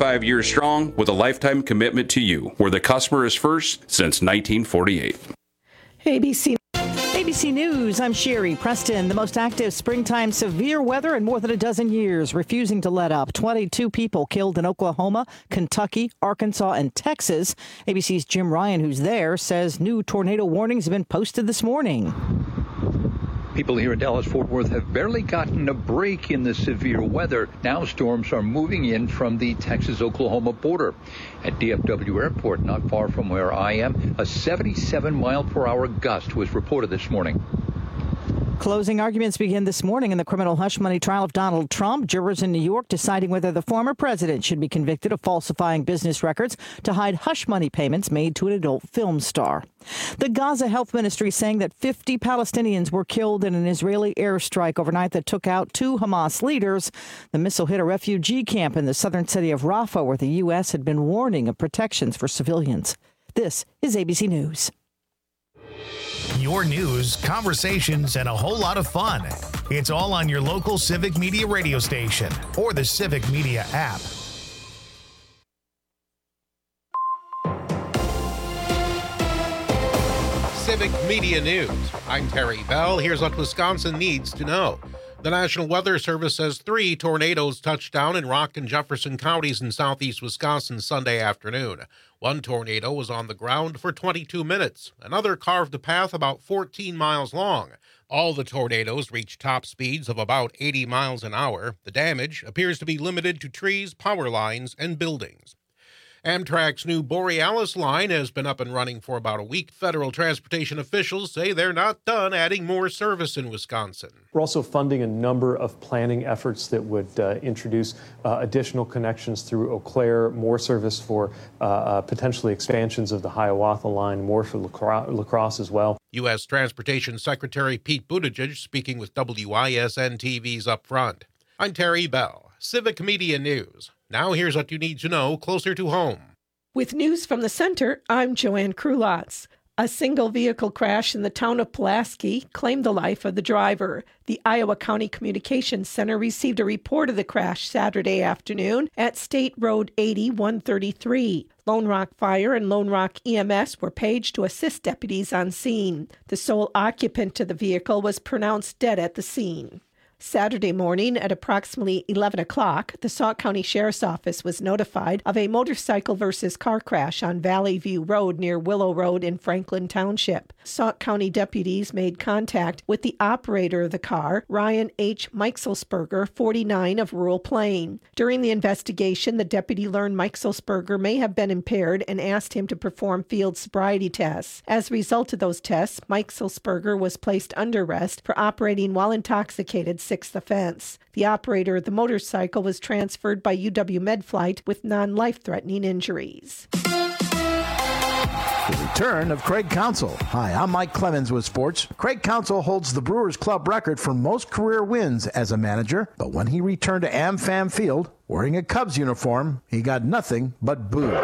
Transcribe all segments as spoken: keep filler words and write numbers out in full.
seventy-five years strong with a lifetime commitment to you, where the customer is first since nineteen forty-eight. A B C A B C News, I'm Sherry Preston. The most active springtime severe weather in more than a dozen years, refusing to let up. twenty-two people killed in Oklahoma, Kentucky, Arkansas, and Texas. A B C's Jim Ryan, who's there, says new tornado warnings have been posted this morning. People here in Dallas-Fort Worth have barely gotten a break in the severe weather. Now storms are moving in from the Texas-Oklahoma border. At D F W Airport, not far from where I am, a seventy-seven mile per hour gust was reported this morning. Closing arguments begin this morning in the criminal hush money trial of Donald Trump. Jurors in New York deciding whether the former president should be convicted of falsifying business records to hide hush money payments made to an adult film star. The Gaza Health Ministry saying that fifty Palestinians were killed in an Israeli airstrike overnight that took out two Hamas leaders. The missile hit a refugee camp in the southern city of Rafah, where the U S had been warning of protections for civilians. This is A B C News. Your news, conversations, and a whole lot of fun. It's all on your local Civic Media radio station or the Civic Media app. Civic Media News. I'm Terry Bell. Here's what Wisconsin needs to know. The National Weather Service says three tornadoes touched down in Rock and Jefferson counties in southeast Wisconsin Sunday afternoon. One tornado was on the ground for twenty-two minutes. Another carved a path about fourteen miles long. All the tornadoes reached top speeds of about eighty miles an hour. The damage appears to be limited to trees, power lines, and buildings. Amtrak's new Borealis line has been up and running for about a week. Federal transportation officials say they're not done adding more service in Wisconsin. We're also funding a number of planning efforts that would uh, introduce uh, additional connections through Eau Claire, more service for uh, uh, potentially expansions of the Hiawatha line, more for La Crosse, La Crosse as well. U S Transportation Secretary Pete Buttigieg speaking with W I S N T V's Up Front. I'm Terry Bell, Civic Media News. Now here's what you need to know closer to home. With news from the center, I'm Joanne Krulotz. A single vehicle crash in the town of Pulaski claimed the life of the driver. The Iowa County Communications Center received a report of the crash Saturday afternoon at State Road eighty one thirty-three. Lone Rock Fire and Lone Rock E M S were paged to assist deputies on scene. The sole occupant of the vehicle was pronounced dead at the scene. Saturday morning at approximately eleven o'clock, the Sauk County Sheriff's Office was notified of a motorcycle versus car crash on Valley View Road near Willow Road in Franklin Township. Sauk County deputies made contact with the operator of the car, Ryan H. Meichelsberger, forty-nine, of Rural Plain. During the investigation, the deputy learned Meichelsberger may have been impaired and asked him to perform field sobriety tests. As a result of those tests, Meichelsberger was placed under arrest for operating while intoxicated, sixth offense. The operator of the motorcycle was transferred by U W Medflight with non-life-threatening injuries. The return of Craig Counsell. Hi, I'm Mike Clemens with sports. Craig Counsell holds the Brewers Club record for most career wins as a manager, but when he returned to AmFam Field wearing a Cubs uniform, he got nothing but boos.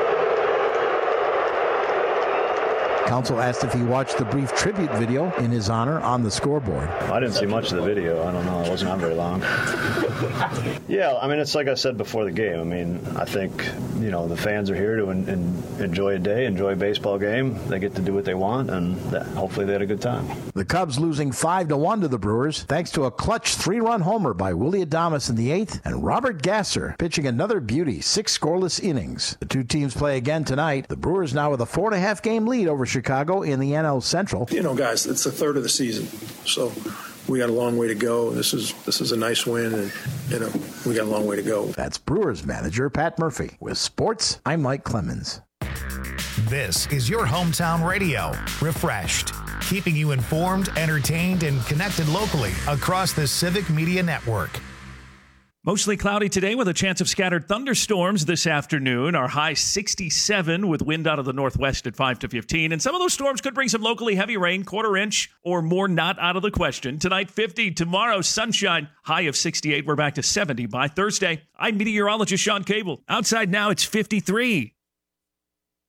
Counsell asked if he watched the brief tribute video in his honor on the scoreboard. I didn't see much of the video. I don't know. It wasn't on very long. Yeah, I mean, it's like I said before the game. I mean, I think, you know, the fans are here to in, in, enjoy a day, enjoy a baseball game. They get to do what they want, and that, hopefully they had a good time. The Cubs losing five to one to the Brewers thanks to a clutch three-run homer by Willie Adames in the eighth and Robert Gasser pitching another beauty, six scoreless innings. The two teams play again tonight. The Brewers now with a four-and-a-half game lead over Chicago in the N L Central. You know, guys, it's a third of the season, so we got a long way to go. This is this is a nice win, and you know we got a long way to go. That's Brewers manager Pat Murphy. With sports, I'm Mike Clemens. This is your hometown radio, refreshed, keeping you informed, entertained, and connected locally across the Civic Media Network. Mostly cloudy today with a chance of scattered thunderstorms this afternoon. Our high sixty-seven with wind out of the northwest at five to fifteen. And some of those storms could bring some locally heavy rain, quarter inch or more, not out of the question. Tonight, fifty. Tomorrow, sunshine, high of sixty-eight. We're back to seventy by Thursday. I'm meteorologist Sean Cable. Outside now, it's fifty-three.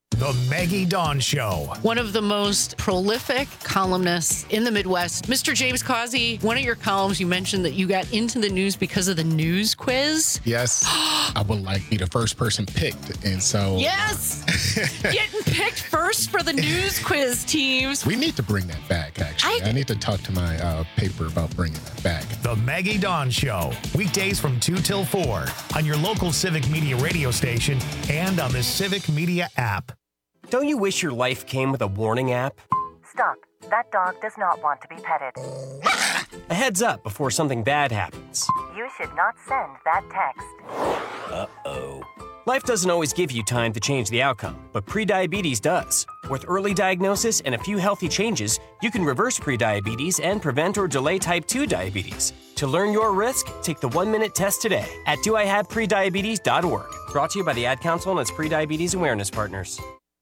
The Maggie Dawn Show. One of the most prolific columnists in the Midwest, Mister James Causey. One of your columns, you mentioned that you got into the news because of the news quiz. Yes. I would like be the first person picked. And so. Yes. Getting picked first for the news quiz teams. We need to bring that back, actually. I, I need to talk to my uh, paper about bringing that back. The Maggie Dawn Show. Weekdays from two till four on your local Civic Media radio station and on the Civic Media app. Don't you wish your life came with a warning app? Stop. That dog does not want to be petted. A heads up before something bad happens. You should not send that text. Uh-oh. Life doesn't always give you time to change the outcome, but prediabetes does. With early diagnosis and a few healthy changes, you can reverse prediabetes and prevent or delay type two diabetes. To learn your risk, take the one-minute test today at do I have prediabetes dot org. Brought to you by the Ad Council and its prediabetes awareness partners.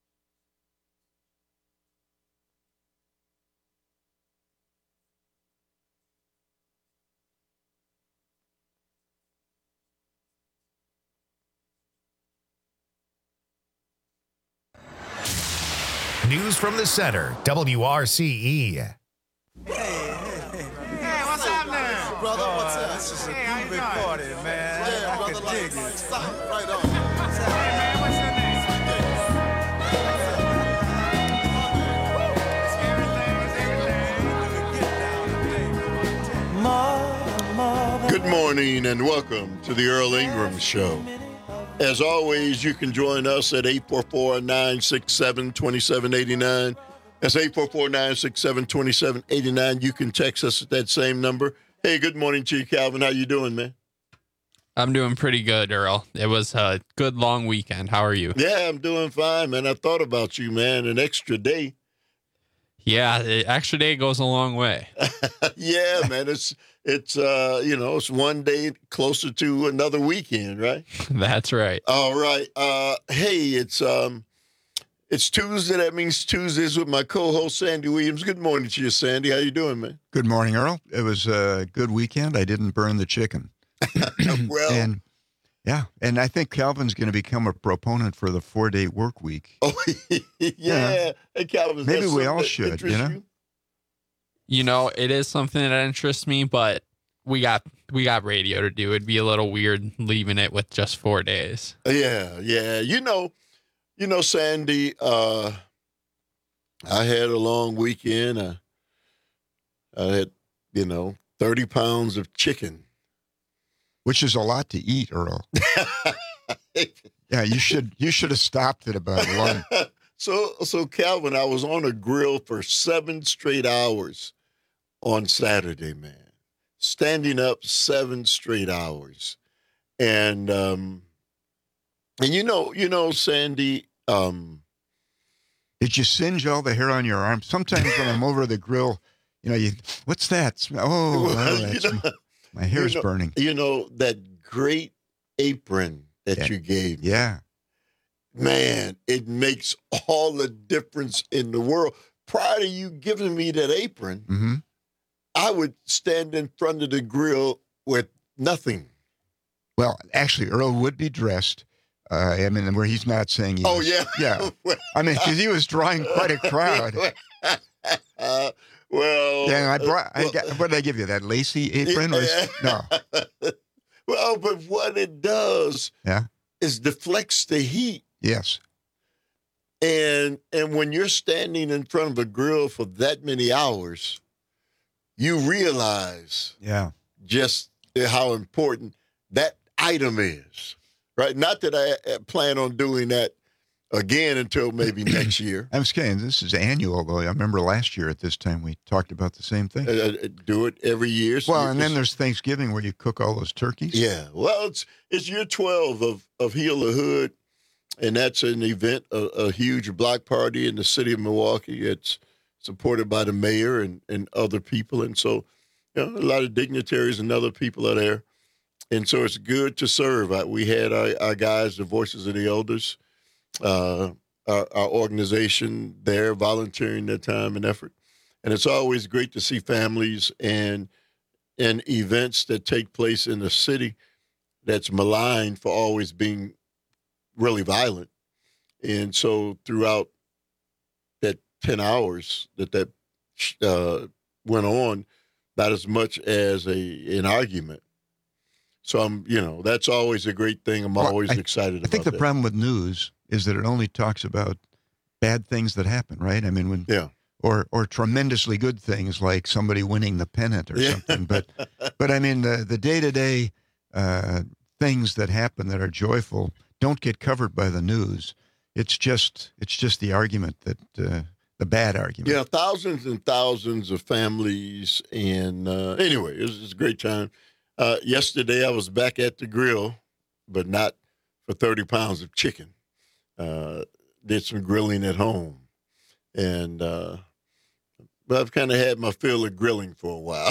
News from the center, W R C E. Hey, hey, hey. Hey, what's up now? Brother, what's up? This is a hey, big party, man. Yeah, I brother, like, dig it. Stop right on. Hey, man, what's your name? Good morning and welcome to the Earl Ingram Show. As always, you can join us at eight four four, nine six seven, two seven eight nine. That's eight four four, nine six seven, two seven eight nine. You can text us at that same number. Hey, good morning to you, Calvin. How you doing, man? I'm doing pretty good, Earl. It was a good long weekend. How are you? Yeah, I'm doing fine, man. I thought about you, man. An extra day. Yeah, the extra day goes a long way. Yeah, man. It's it's uh, you know, it's one day closer to another weekend, right? That's right. All right. Uh, hey, it's um, it's Tuesday. That means Tuesdays with my co-host Sandy Williams. Good morning to you, Sandy. How you doing, man? Good morning, Earl. It was a good weekend. I didn't burn the chicken. Well, and yeah, and I think Calvin's going to become a proponent for the four-day work week. Oh, yeah. yeah. Hey, Calvin, maybe we all should, you know. You? you know, it is something that interests me, but we got we got radio to do. It'd be a little weird leaving it with just four days. Yeah, yeah. You know, you know, Sandy. Uh, I had a long weekend. I, I had, you know, thirty pounds of chicken. Which is a lot to eat, Earl. Yeah, you should you should have stopped at about one. So, so Calvin, I was on a grill for seven straight hours on Saturday, man. Standing up seven straight hours, and um, and you know, you know, Sandy. Um, Did you singe all the hair on your arm? Sometimes when I'm over the grill, you know, you what's that? Oh, well, oh that's you know, my hair's you know, burning. You know, that great apron that yeah. you gave me. Yeah. Man, it makes all the difference in the world. Prior to you giving me that apron, mm-hmm. I would stand in front of the grill with nothing. Well, actually, Earl would be dressed. Uh, I mean, where he's not saying he Oh, was, yeah. Yeah. I mean, because he was drawing quite a crowd. uh, Well, yeah, I brought. I got, what did I give you? That lacy apron? Or, yeah. No. Well, but what it does, yeah, is deflects the heat. Yes. And and when you're standing in front of a grill for that many hours, you realize, yeah, just how important that item is, right? Not that I plan on doing that again until maybe next year. I'm saying this is annual, though. I remember last year at this time we talked about the same thing. Uh, do it every year. So well, and then there's Thanksgiving where you cook all those turkeys. Yeah. Well, it's it's year twelve of, of Heal the Hood, and that's an event, a, a huge block party in the city of Milwaukee. It's supported by the mayor and, and other people. And so, you know, a lot of dignitaries and other people are there. And so it's good to serve. We had our, our guys, the Voices of the Elders, Uh, our, our organization there volunteering their time and effort. And it's always great to see families and and events that take place in the city that's maligned for always being really violent. And so throughout that ten hours that that uh, went on, not as much as a an argument. So I'm, you know, that's always a great thing. I'm Well, always I, excited I about think the that. problem with news is that it only talks about bad things that happen, right? I mean, when yeah, or or tremendously good things like somebody winning the pennant or Yeah. something. But but I mean, the the day to day things that happen that are joyful don't get covered by the news. It's just it's just the argument that uh, the bad argument. Yeah, thousands and thousands of families. And uh, anyway, it was, it was a great time. Uh, yesterday, I was back at the grill, but not for thirty pounds of chicken. Uh, did some grilling at home. And uh, but I've kind of had my fill of grilling for a while.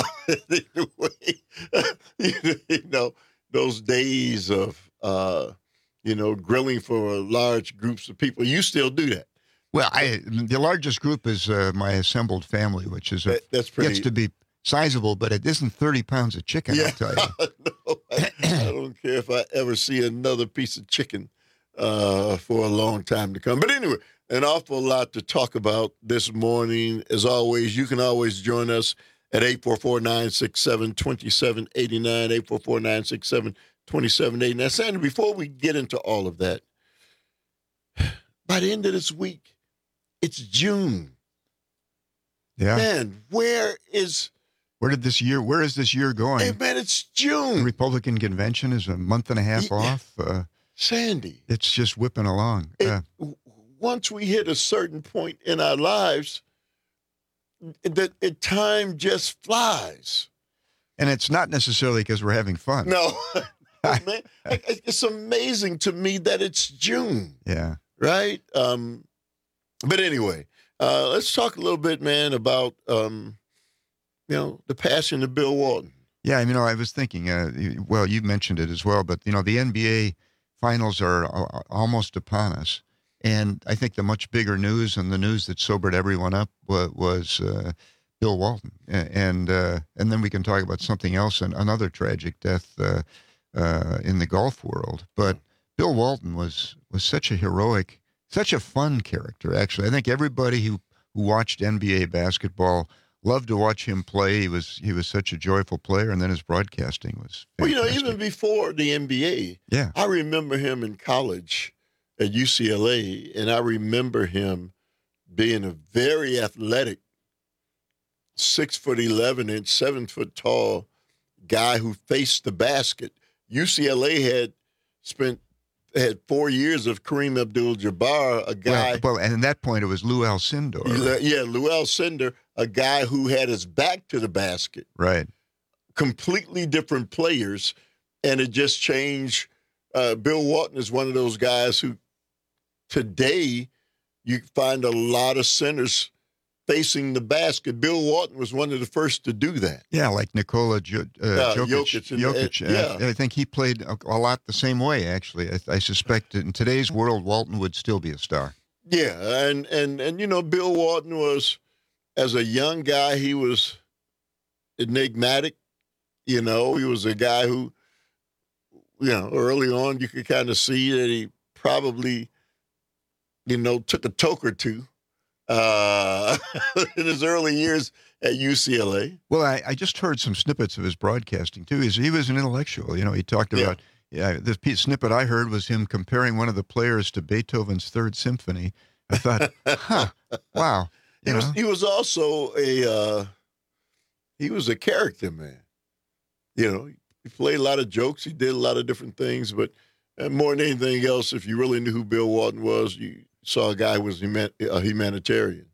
You know, those days of, uh, you know, grilling for large groups of people, you still do that. Well, I the largest group is uh, my assembled family, which is a, That- that's pretty- gets to be sizable, but it isn't thirty pounds of chicken. I'll tell you. No, I, I don't care if I ever see another piece of chicken uh, for a long time to come. But anyway, an awful lot to talk about this morning. As always, you can always join us at eight four four, nine six seven, two seven eight nine, eight four four, nine six seven, two seven eight nine. Sandy, before we get into all of that, by the end of this week, it's June. Yeah. Man, where is... Where did this year? Where is this year going? Hey, man, it's June. The Republican convention is a month and a half Yeah. off. Uh, Sandy. it's just whipping along. Uh, Once we hit a certain point in our lives, that it, time just flies. and it's not necessarily because we're having fun. No, man, it's amazing to me that it's June, Yeah. right? Um, but anyway, uh, let's talk a little bit, man, about um, you know, the passing of Bill Walton. Yeah, you know, I was thinking, uh, you- well, you mentioned it as well, but, you know, the N B A finals are uh, almost upon us. And I think the much bigger news and the news that sobered everyone up was, was uh, Bill Walton. A- And uh, and then we can talk about something else, and another tragic death uh, uh, in the golf world. But Bill Walton was was such a heroic, such a fun character, actually. I think everybody who, who watched N B A basketball loved to watch him play. He was he was such a joyful player, and then his broadcasting was Well, you know, fantastic. even before the N B A, Yeah. I remember him in college at U C L A, and I remember him being a very athletic, six foot eleven inch, seven foot tall guy who faced the basket. U C L A had spent had four years of Kareem Abdul-Jabbar, a guy. Well, well, and at that point, it was Lou Alcindor. Yeah, Lou Alcindor, a guy who had his back to the basket. Right. Completely different players, and it just changed. Uh, Bill Walton is one of those guys who today you find a lot of centers facing the basket. Bill Walton was one of the first to do that. Yeah, like Nikola jo- uh, Uh, Jokic. Jokic and- Jokic. and- Uh, yeah. I think he played a, a lot the same way, actually. I, I suspect that in today's world, Walton would still be a star. Yeah, and and and you know, Bill Walton was, as a young guy, he was enigmatic. You know, he was a guy who, you know, early on you could kind of see that he probably, you know, took a toke or two uh, in his early years at U C L A. Well, I, I just heard some snippets of his broadcasting, too. He's, he was an intellectual. You know, he talked about, yeah, the piece, snippet I heard was him comparing one of the players to Beethoven's Third Symphony. I thought, huh, wow. He You was know? he was also a uh, he was a character man. You know, he played a lot of jokes. He did a lot of different things, but uh, more than anything else, if you really knew who Bill Walton was, you saw a guy who was human, a humanitarian,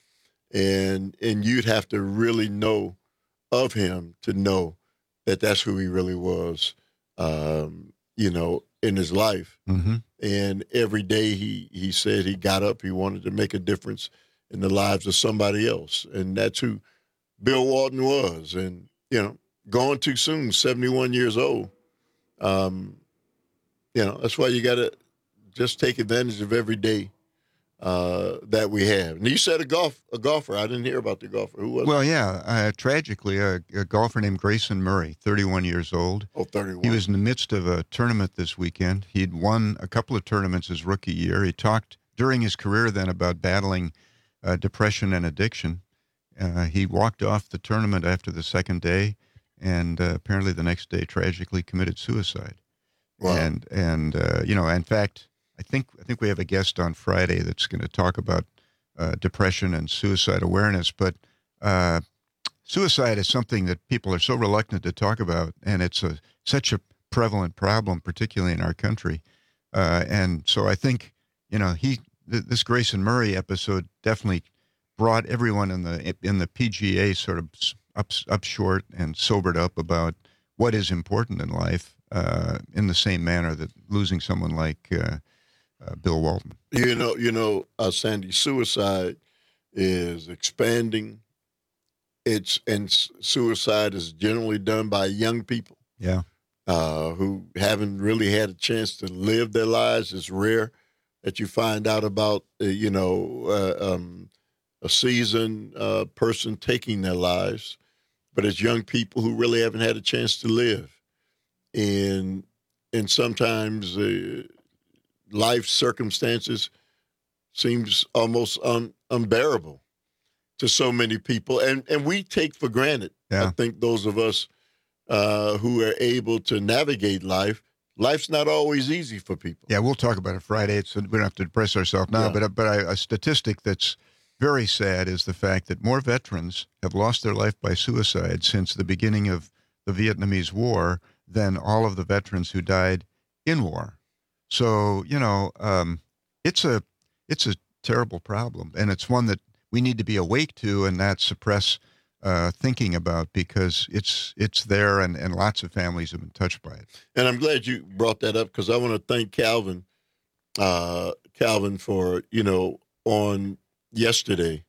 and and you'd have to really know of him to know that that's who he really was. Um, you know, in his life, mm-hmm. and every day he he said he got up, he wanted to make a difference in the lives of somebody else, and that's who Bill Walton was. And you know, gone too soon, seventy-one years old. Um, you know, that's why you got to just take advantage of every day uh, that we have. And you said a golf a golfer. I didn't hear about the golfer. Who was Well, it? yeah, uh, tragically, a, a golfer named Grayson Murray, thirty-one years old. Oh, thirty-one. He was in the midst of a tournament this weekend. He'd won a couple of tournaments his rookie year. He talked during his career then about battling uh, depression and addiction. Uh, he walked off the tournament after the second day, and uh, apparently the next day tragically committed suicide. Wow. And and uh, you know, in fact, I think I think we have a guest on Friday that's going to talk about uh, depression and suicide awareness. But uh, suicide is something that people are so reluctant to talk about, and it's a such a prevalent problem, particularly in our country. Uh, and so I think you know he th- this Grayson Murray episode definitely brought everyone in the in the P G A sort of up up short and sobered up about what is important in life. Uh, in the same manner that losing someone like uh, uh, Bill Walton. You know, you know, uh, Sandy, suicide is expanding. It's and suicide is generally done by young people. Yeah, uh, who haven't really had a chance to live their lives. It's rare that you find out about, uh, you know, uh, um, a seasoned uh, person taking their lives, but it's young people who really haven't had a chance to live. And and sometimes uh, life circumstances seems almost un, unbearable to so many people, and and we take for granted. Yeah. I think those of us uh, who are able to navigate life, life's not always easy for people. Yeah, we'll talk about it Friday. It's, we don't have to depress ourselves now, yeah. but but I, a statistic that's very sad is the fact that more veterans have lost their life by suicide since the beginning of the Vietnamese War than all of the veterans who died in war. So, you know, um, it's a it's a terrible problem, and it's one that we need to be awake to and not suppress uh, thinking about, because it's it's there, and, and lots of families have been touched by it. And I'm glad you brought that up, because I want to thank Calvin, uh, Calvin for, you know, on yesterday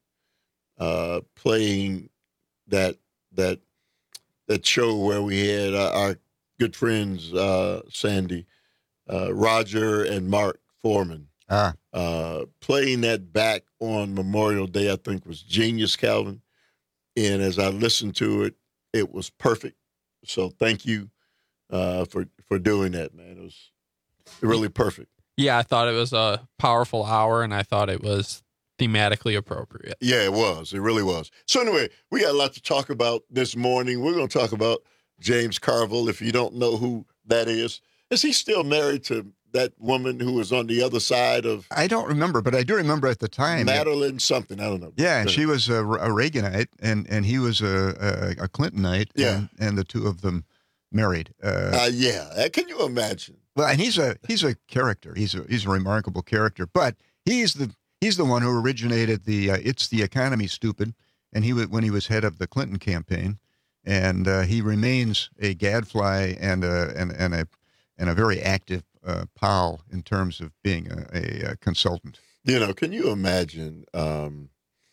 uh, playing that that that show where we had our, our good friends, uh, Sandy, uh, Roger and Mark Foreman, ah. uh, playing that back on Memorial Day, I think was genius, Calvin. And as I listened to it, it was perfect. So thank you uh, for, for doing that, man. It was really perfect. Yeah, I thought it was a powerful hour, and I thought it was thematically appropriate. Yeah, it was. It really was. So anyway, we got a lot to talk about this morning. We're going to talk about James Carville. If you don't know who that is, is he still married to that woman who was on the other side of? I don't remember, but I do remember at the time. Madeline it, something. I don't know. Yeah, and she was a, a Reaganite, and, and he was a, a, a Clintonite. Yeah. And, and the two of them married. Uh, uh, yeah. Can you imagine? Well, and he's a he's a character. He's a he's a remarkable character. But he's the he's the one who originated the uh, "It's the Economy, Stupid," and he when he was head of the Clinton campaign. And uh, he remains a gadfly and a and, and a and a very active uh, pal in terms of being a, a, a consultant. You know, can you imagine um,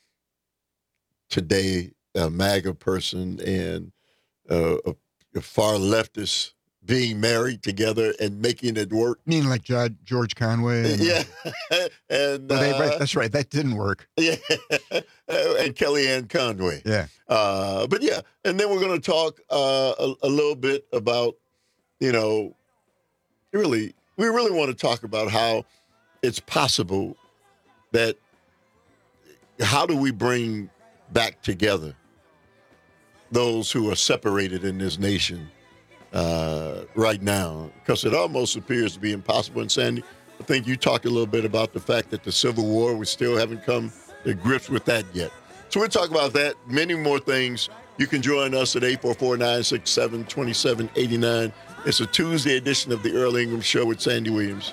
today a MAGA person and uh, a, a far leftist being married together and making it work? You mean like George Conway? And, yeah, and well, they, uh, right, that's right. That didn't work. Yeah, and Kellyanne Conway. Yeah, uh, but yeah, and then we're going to talk uh, a, a little bit about, you know, really, we really want to talk about how it's possible that how do we bring back together those who are separated in this nation uh, right now, because it almost appears to be impossible. And Sandy, I think you talked a little bit about the fact that the Civil War, we still haven't come to grips with that yet. So we'll talk about that, many more things. You can join us at eight four four, nine six seven, two seven eight nine. It's a Tuesday edition of the Earl Ingram Show with Sandy Williams.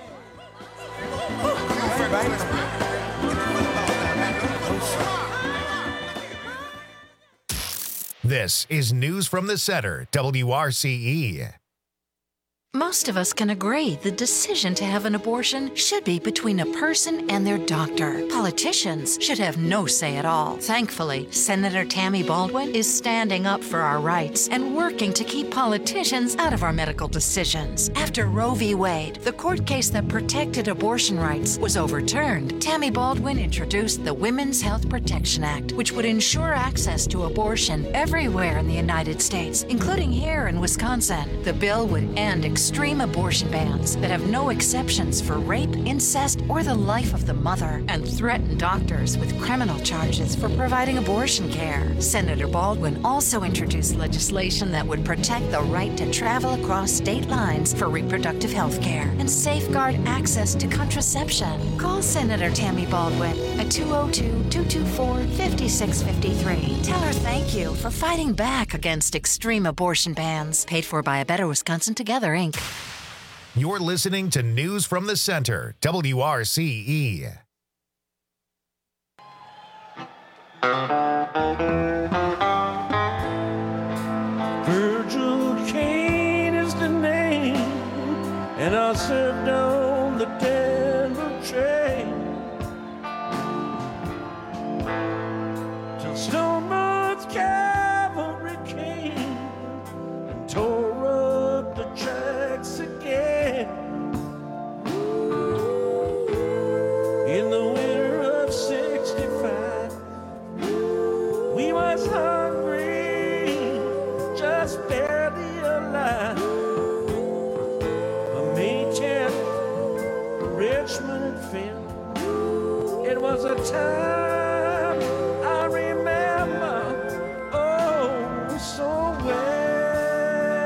This is News from the Center, W R C E. Most of us can agree the decision to have an abortion should be between a person and their doctor. Politicians should have no say at all. Thankfully, Senator Tammy Baldwin is standing up for our rights and working to keep politicians out of our medical decisions. After Roe v. Wade, the court case that protected abortion rights, was overturned, Tammy Baldwin introduced the Women's Health Protection Act, which would ensure access to abortion everywhere in the United States, including here in Wisconsin. The bill would end extreme abortion bans that have no exceptions for rape, incest, or the life of the mother, and threaten doctors with criminal charges for providing abortion care. Senator Baldwin also introduced legislation that would protect the right to travel across state lines for reproductive health care and safeguard access to contraception. Call Senator Tammy Baldwin at two oh two, two two four, five six five three. Tell her thank you for fighting back against extreme abortion bans. Paid for by A Better Wisconsin Together, Incorporated. You're listening to News from the Center, W R C E. Virgil Kane is the name, and I served on the Denver train till Stone North Cavalry came and tore up the tracks again. In the winter of sixty-five, we was hungry, just barely alive. A May tenth, Richmond and Finn. It was a time I remember, oh, so well.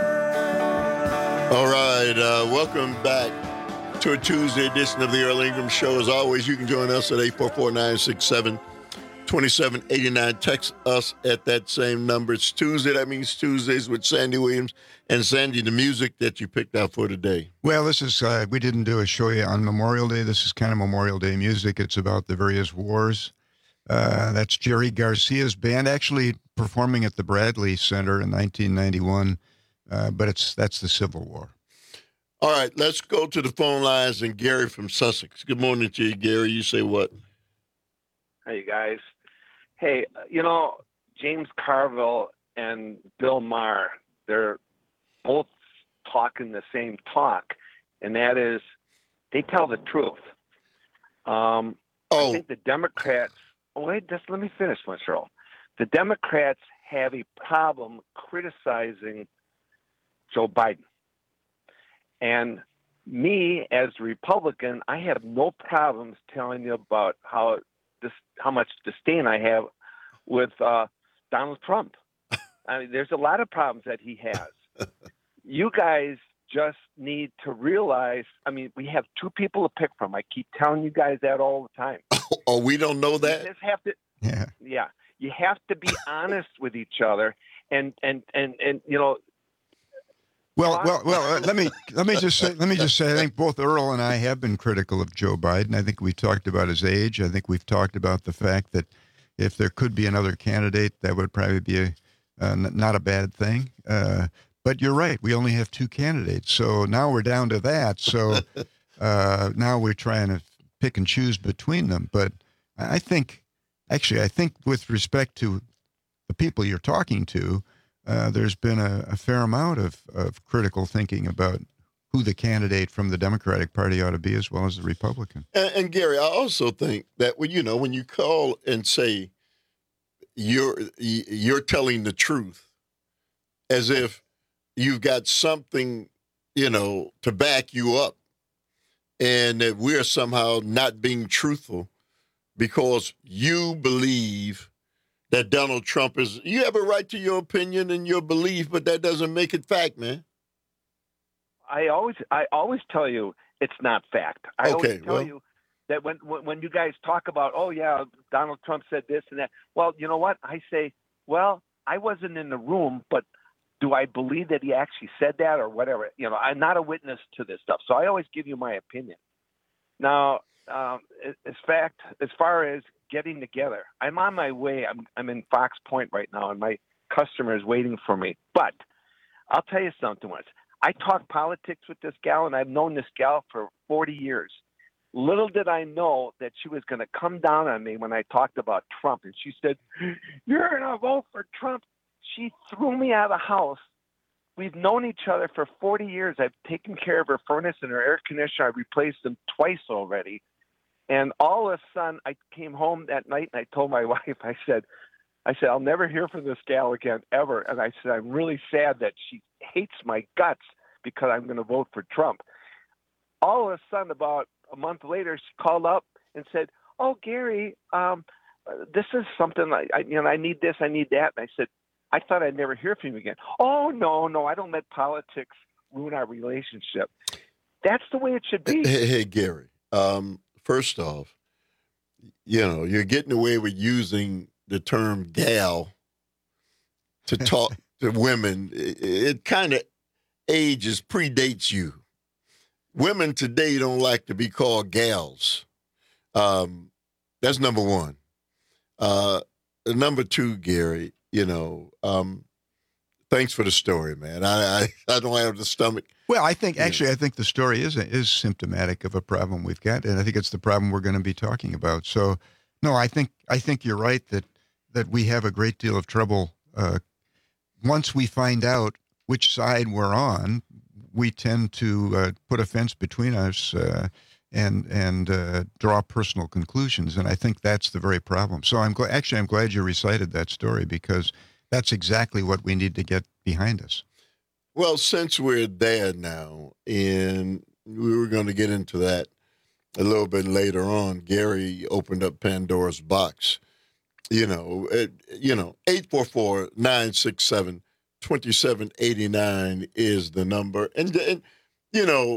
All right, uh, welcome back to a Tuesday edition of the Earl Ingram Show. As always, you can join us at eight four four, nine six seven, two seven eight nine. Text us at that same number. It's Tuesday. That means Tuesdays with Sandy Williams. And Sandy, the music that you picked out for today. Well, this is, uh, we didn't do a show yet on Memorial Day. This is kind of Memorial Day music. It's about the various wars. Uh, that's Jerry Garcia's band, actually performing at the Bradley Center in nineteen ninety-one. Uh, but it's that's the Civil War. All right, let's go to the phone lines and Gary from Sussex. Good morning to you, Gary. You say what? Hey, guys. Hey, you know, James Carville and Bill Maher, they're both talking the same talk, and that is they tell the truth. Um, oh. I think the Democrats, oh, wait, just let me finish, Montreal. The Democrats have a problem criticizing Joe Biden. And me, as a Republican, I have no problems telling you about how this, how much disdain I have with uh, Donald Trump. I mean, there's a lot of problems that he has. You guys just need to realize, I mean, we have two people to pick from. I keep telling you guys that all the time. Oh, we don't know that? You just have to, yeah. Yeah. You have to be honest with each other. And, and, and, and you know, Well, well, well. Uh, let me let me just say. Let me just say. I think both Earl and I have been critical of Joe Biden. I think we talked about his age. I think we've talked about the fact that if there could be another candidate, that would probably be a, uh, n- not a bad thing. Uh, but you're right. We only have two candidates, so now we're down to that. So uh, now we're trying to pick and choose between them. But I think, actually, I think with respect to the people you're talking to. Uh, there's been a, a fair amount of, of critical thinking about who the candidate from the Democratic Party ought to be, as well as the Republican. And, and Gary, I also think that when you know when you call and say you're you're telling the truth, as if you've got something, you know, to back you up, and that we're somehow not being truthful because you believe that Donald Trump is, you have a right to your opinion and your belief, but that doesn't make it fact, man. I always, I always tell you it's not fact. I okay, always tell well. you that when, when when you guys talk about, oh yeah, Donald Trump said this and that. Well, you know what? I say, well, I wasn't in the room, but do I believe that he actually said that or whatever? You know, I'm not a witness to this stuff, so I always give you my opinion. Now, um, as fact, as far as getting together, I'm on my way. I'm I'm in Fox Point right now, and my customer is waiting for me. But I'll tell you something once. I talk politics with this gal, and I've known this gal for forty years. Little did I know that she was going to come down on me when I talked about Trump. And she said, "You're going to vote for Trump." She threw me out of the house. We've known each other for forty years. I've taken care of her furnace and her air conditioner. I replaced them twice already. And all of a sudden, I came home that night and I told my wife, I said, I said, I'll never hear from this gal again, ever. And I said, I'm really sad that she hates my guts because I'm going to vote for Trump. All of a sudden, about a month later, she called up and said, "Oh, Gary, um, this is something I, I, you know, I need this, I need that." And I said, "I thought I'd never hear from you again." "Oh, no, no, I don't let politics ruin our relationship." That's the way it should be. Hey, hey Gary. Um, first off, you know, you're getting away with using the term gal to talk to women. It, it kind of ages, predates you. Women today don't like to be called gals. Um, that's number one. Uh, number two, Gary, you know, um, thanks for the story, man. I, I, I don't have the stomach. Well, I think actually, I think the story is is symptomatic of a problem we've got, and I think it's the problem we're going to be talking about. So, no, I think I think you're right that that we have a great deal of trouble uh, once we find out which side we're on. We tend to uh, put a fence between us uh, and and uh, draw personal conclusions, and I think that's the very problem. So I'm gl- actually I'm glad you recited that story, because that's exactly what we need to get behind us. Well, since we're there now, and we were going to get into that a little bit later on, Gary opened up Pandora's box. You know, it, you know, eight four four, nine six seven, two seven eight nine is the number. And, and, you know,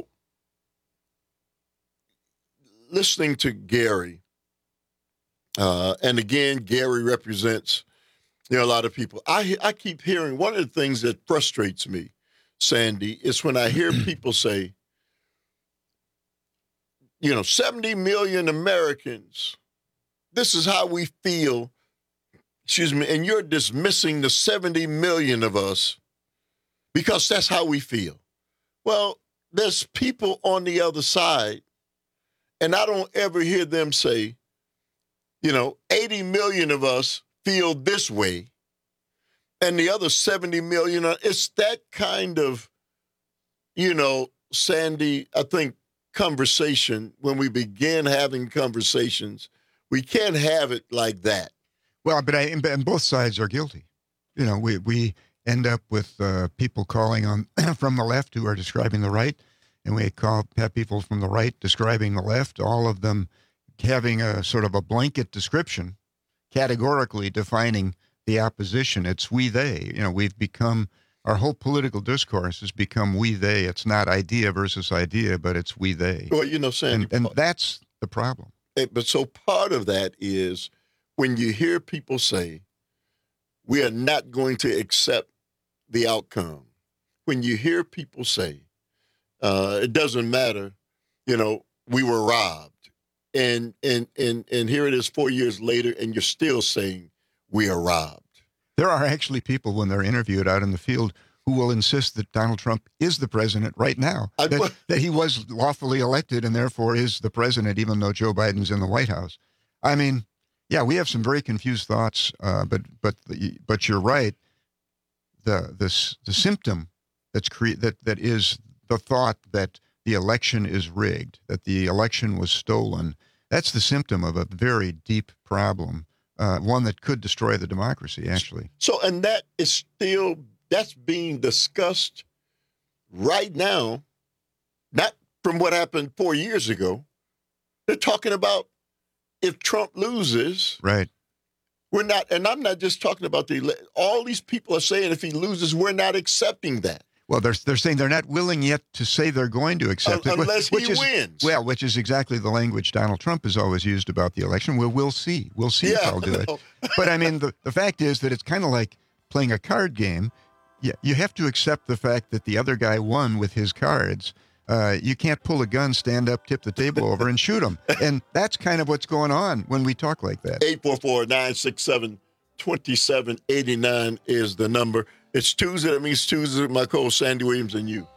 listening to Gary, uh, and again, Gary represents, you know, a lot of people. I I keep hearing, one of the things that frustrates me, Sandy, is when I hear people say, you know, seventy million Americans, this is how we feel, excuse me, and you're dismissing the seventy million of us because that's how we feel. Well, there's people on the other side, and I don't ever hear them say, you know, eighty million of us feel this way, and the other seventy million, it's that kind of, you know, Sandy, I think, conversation, when we begin having conversations, we can't have it like that. Well, but I, and both sides are guilty. You know, we, we end up with uh, people calling on from the left who are describing the right, and we call have people from the right describing the left, all of them having a sort of a blanket description, categorically defining the opposition. It's we, they. You know, we've become, our whole political discourse has become we, they. It's not idea versus idea, but it's we, they. Well, you know, Sandy. And, and that's the problem. But so part of that is when you hear people say, we are not going to accept the outcome. When you hear people say, uh, it doesn't matter, you know, we were robbed. And, and, and, and here it is four years later, and you're still saying we are robbed. There are actually people, when they're interviewed out in the field, who will insist that Donald Trump is the president right now, I, that, that he was lawfully elected and therefore is the president, even though Joe Biden's in the White House. I mean, yeah, we have some very confused thoughts, uh, but but but you're right. The this the symptom that's cre- that that is the thought that the election is rigged, that the election was stolen. That's the symptom of a very deep problem, uh, one that could destroy the democracy, actually. So, and that is still, that's being discussed right now, not from what happened four years ago. They're talking about if Trump loses. Right. We're not, and I'm not just talking about the, all these people are saying if he loses, we're not accepting that. Well, they're they're saying they're not willing yet to say they're going to accept uh, it. Unless which he is, wins. Well, which is exactly the language Donald Trump has always used about the election. Well, we'll see. We'll see yeah, if I'll do it. But, I mean, the, the fact is that it's kind of like playing a card game. Yeah, you have to accept the fact that the other guy won with his cards. Uh, you can't pull a gun, stand up, tip the table over, and shoot him. And that's kind of what's going on when we talk like that. eight four four, nine six seven, two seven eight nine is the number. It's Tuesday. That means Tuesday with my co-host Sandy Williams and you.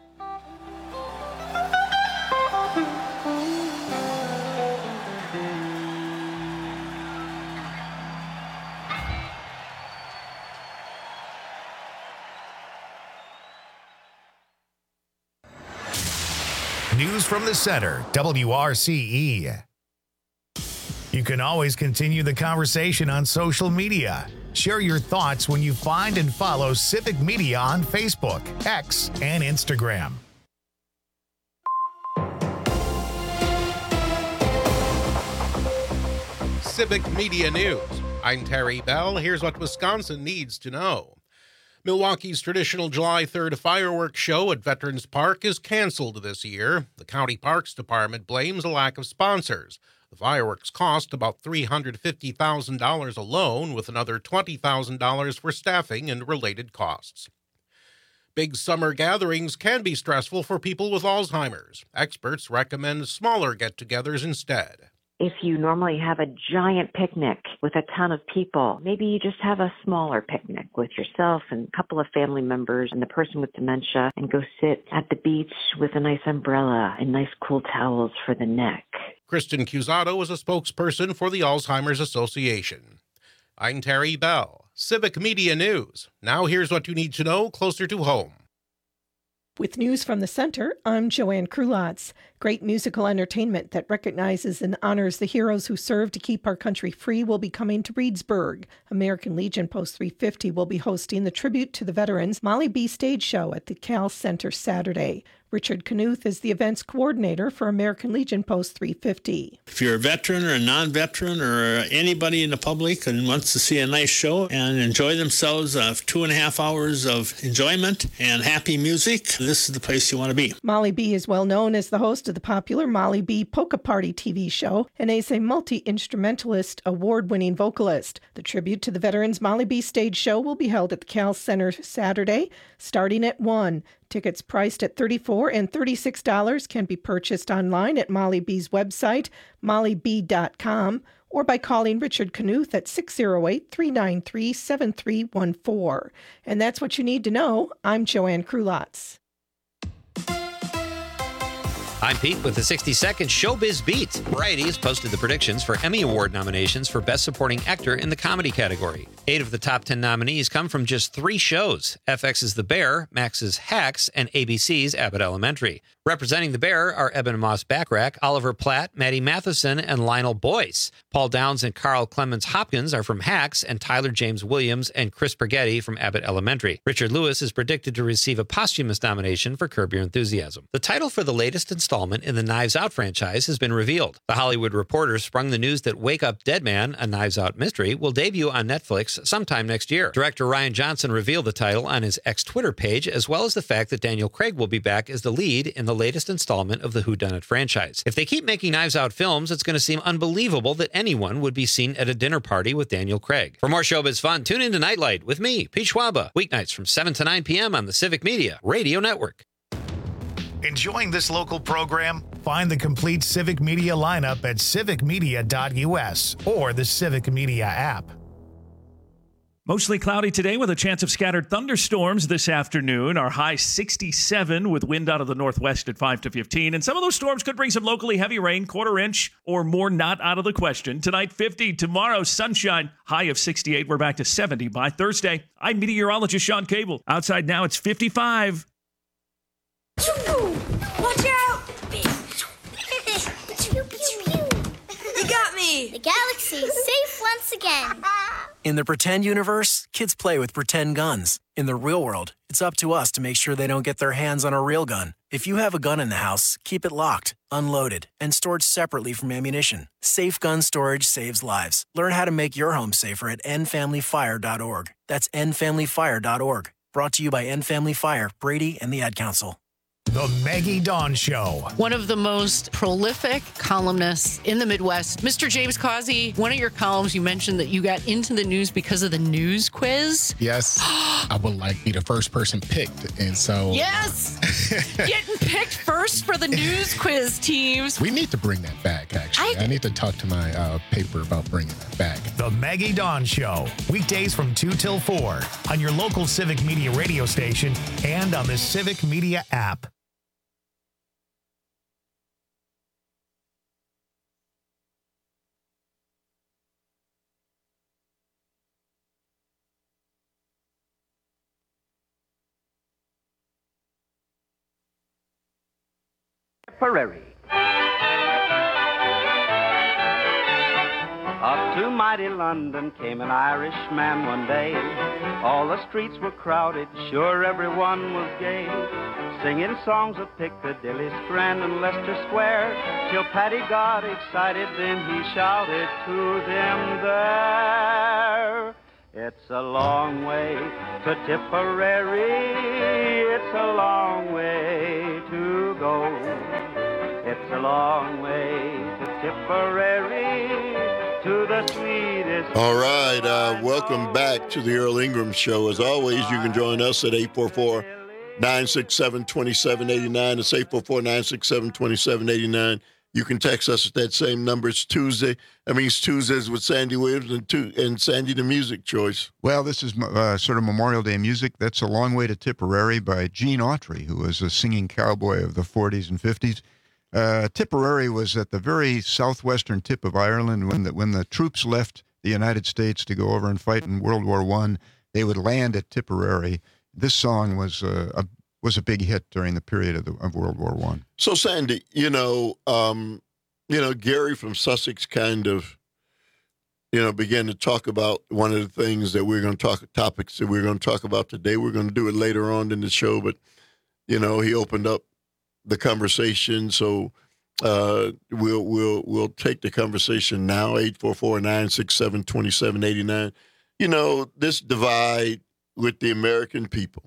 News from the center, W R C E. You can always continue the conversation on social media. Share your thoughts when you find and follow Civic Media on Facebook, X, and Instagram. Civic Media News. I'm Terry Bell. Here's what Wisconsin needs to know. Milwaukee's traditional July third fireworks show at Veterans Park is canceled this year. The County Parks Department blames a lack of sponsors. The fireworks cost about three hundred fifty thousand dollars alone, with another twenty thousand dollars for staffing and related costs. Big summer gatherings can be stressful for people with Alzheimer's. Experts recommend smaller get-togethers instead. If you normally have a giant picnic with a ton of people, maybe you just have a smaller picnic with yourself and a couple of family members and the person with dementia, and go sit at the beach with a nice umbrella and nice cool towels for the neck. Kristen Cusato is a spokesperson for the Alzheimer's Association. I'm Terry Bell, Civic Media News. Now here's what you need to know closer to home. With news from the center, I'm Joanne Krulotz. Great musical entertainment that recognizes and honors the heroes who served to keep our country free will be coming to Reedsburg. American Legion Post three fifty will be hosting the Tribute to the Veterans Molly B stage show at the Cal Center Saturday. Richard Knuth is the events coordinator for American Legion Post three fifty. If you're a veteran or a non-veteran or anybody in the public and wants to see a nice show and enjoy themselves, uh, two and a half hours of enjoyment and happy music, this is the place you want to be. Molly B is well known as the host of the popular Molly B Polka Party T V show and is a multi-instrumentalist, award-winning vocalist. The Tribute to the Veterans Molly B stage show will be held at the Cal Center Saturday, starting at one. Tickets priced at thirty-four dollars and thirty-six dollars can be purchased online at Molly B's website, molly b dot com, or by calling Richard Knuth at six oh eight, three nine three, seven three one four. And that's what you need to know. I'm Joanne Krulotz. I'm Pete with the sixty second Showbiz Beat. Variety has posted the predictions for Emmy Award nominations for Best Supporting Actor in the comedy category. Eight of the top ten nominees come from just three shows: F X's The Bear, Max's Hacks, and A B C's Abbott Elementary. Representing The Bear are Eben Moss-Backrack, Oliver Platt, Maddie Matheson, and Lionel Boyce. Paul Downs and Carl Clemens Hopkins are from Hacks, and Tyler James Williams and Chris Spaghetti from Abbott Elementary. Richard Lewis is predicted to receive a posthumous nomination for Curb Your Enthusiasm. The title for the latest installment in the Knives Out franchise has been revealed. The Hollywood Reporter sprung the news that Wake Up Dead Man, a Knives Out mystery, will debut on Netflix sometime next year. Director Rian Johnson revealed the title on his X Twitter page, as well as the fact that Daniel Craig will be back as the lead in the latest installment of the Whodunit franchise. If they keep making Knives Out films, it's going to seem unbelievable that anyone would be seen at a dinner party with Daniel Craig. For more showbiz fun, tune in to Nightlight with me, Pete Schwaba, weeknights from seven to nine p.m. on the Civic Media Radio Network. Enjoying this local program? Find the complete Civic Media lineup at civic media dot u s or the Civic Media app. Mostly cloudy today with a chance of scattered thunderstorms this afternoon. Our high sixty-seven with wind out of the northwest at five to fifteen. And some of those storms could bring some locally heavy rain, quarter inch or more, not out of the question. Tonight, fifty. Tomorrow, sunshine, high of sixty-eight. We're back to seventy by Thursday. I'm meteorologist Sean Cable. Outside now, it's fifty-five. Watch out! You got me! The galaxy is safe once again. In the pretend universe, kids play with pretend guns. In the real world, it's up to us to make sure they don't get their hands on a real gun. If you have a gun in the house, keep it locked, unloaded, and stored separately from ammunition. Safe gun storage saves lives. Learn how to make your home safer at end family fire dot org. That's end family fire dot org. Brought to you by End Family Fire, Brady, and the Ad Council. The Maggie Dawn Show. One of the most prolific columnists in the Midwest, Mister James Causey. One of your columns, you mentioned that you got into the news because of the news quiz. Yes, I would like to be the first person picked, and so yes, getting picked first for the news quiz teams. We need to bring that back. Actually, I, I need to talk to my uh, paper about bringing that back. The Maggie Dawn Show, weekdays from two till four on your local Civic Media radio station and on the Civic Media app. Ferrari. Up to To mighty London came an Irishman one day. All the streets were crowded, sure everyone was gay, singing songs of Piccadilly, Strand, and Leicester Square, till Paddy got excited, then he shouted to them there. It's a long way to Tipperary, it's a long way to go. It's a long way to Tipperary, to the sweetest. All right, uh, welcome back to the Earl Ingram Show. As always, you can join us at eight four four, nine six seven, two seven eight nine. It's eight four four, nine six seven, two seven eight nine. You can text us at that same number. It's Tuesday. I mean, it's Tuesdays with Sandy Williams and, two, and Sandy the Music Choice. Well, this is uh, sort of Memorial Day music. That's A Long Way to Tipperary by Gene Autry, who was a singing cowboy of the forties and fifties. Uh, Tipperary was at the very southwestern tip of Ireland. When the, when the troops left the United States to go over and fight in World War One, they would land at Tipperary. This song was uh, a was a big hit during the period of, the, of World War One. So, Sandy, you know, um, you know, Gary from Sussex kind of, you know, began to talk about one of the things that we're going to talk, topics that we're going to talk about today. We're going to do it later on in the show, but, you know, he opened up the conversation. So uh, we'll, we'll, we'll take the conversation now, eight four four, nine six seven, two seven eight nine. You know, this divide with the American people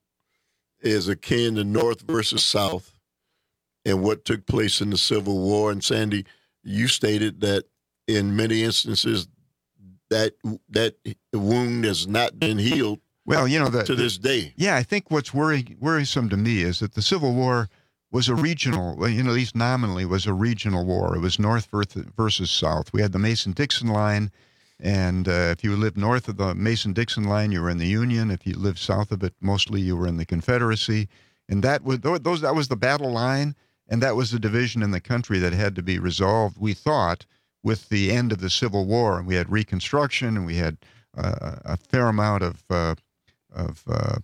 is akin to North versus South and what took place in the Civil War. And Sandy, you stated that in many instances that that wound has not been healed. Well, you know, the, to this day. Yeah, I think what's worry, worrisome to me is that the Civil War was a regional, well, you know, at least nominally was a regional war. It was North versus South. We had the Mason-Dixon line. And uh, if you lived north of the Mason-Dixon line, you were in the Union. If you lived south of it, mostly you were in the Confederacy. And that was those that was the battle line, and that was the division in the country that had to be resolved, we thought, with the end of the Civil War. And we had Reconstruction, and we had uh, a fair amount of uh, of uh,